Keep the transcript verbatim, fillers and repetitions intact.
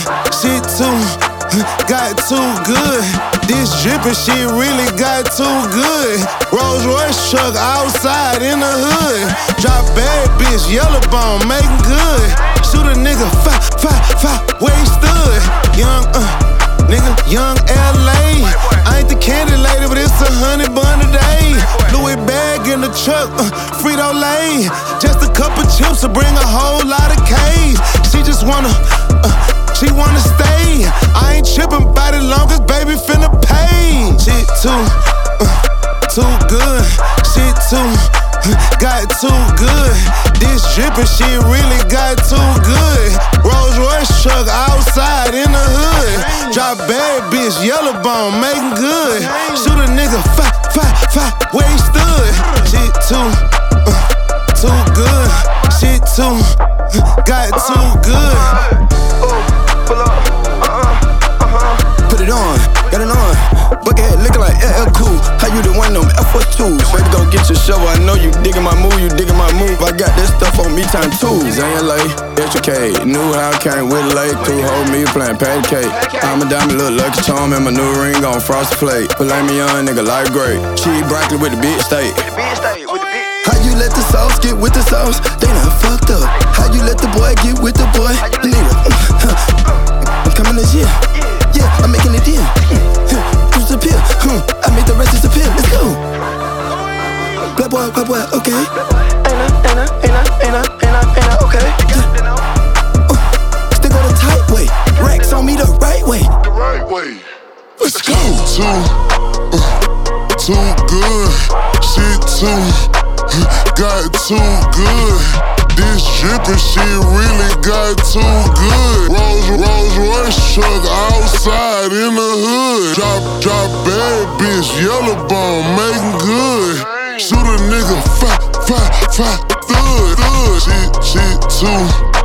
shit too, got too good. This drippin' shit really got too good. Rolls Royce truck outside in the hood. Drop bad bitch, yellow bone, making good. Shoot a nigga, five, five, five, where he stood. Young, uh, nigga, young L A. I ain't the candy lady, but it's a honey bun today. Louis bag in the truck, uh, Frito-Lay. Just a couple chips to bring a whole lot of K's. She just wanna, uh, she wanna stay. I ain't trippin' by it long as baby finna pay. Shit too, uh, too good. Shit too, uh, got too good. This drippin' shit really got too good. Rolls Royce truck outside in the hood. Drop bad bitch, yellow bone, making good. Shoot a nigga, five, five, five, where he stood. Shit too, uh, too good. Shit too, uh, got too good. Pull up, uh-uh, uh-huh. Put it on, got it on. Buckethead looking like L L Cool. How you the one them F four twos? Ready to go get your shovel. I know you digging my move, you digging my move. I got this stuff on me time two. Zane Lay, extra K. Knew how I came with a lake. Two hold me playing patty cake. I'm a diamond, little lucky charm, and my new ring on frosted plate. Filet me young nigga like great. Cheese broccoli with the big steak. How you let the sauce get with the sauce? They done fucked up. How you let the boy get with the boy? Nigga, I'm coming this year. Yeah, I'm making it in. Use the pill. I make the rest disappear. Let's go. Black boy, black boy, okay. Ain't I, ain't I, ain't I, ain't I, ain't I, ain't I, okay. Uh, stick on the tight way. Racks on me the right way. The right way. Let's go. Too, uh, too good. Shit too, uh, got too good. This drippin' shit really got too good. Rolls, Rolls Royce truck outside in the hood. Drop, drop bad bitch, yellow bone, making good. Shoot a nigga, five, five, five, thud, thud. Shit, shit too.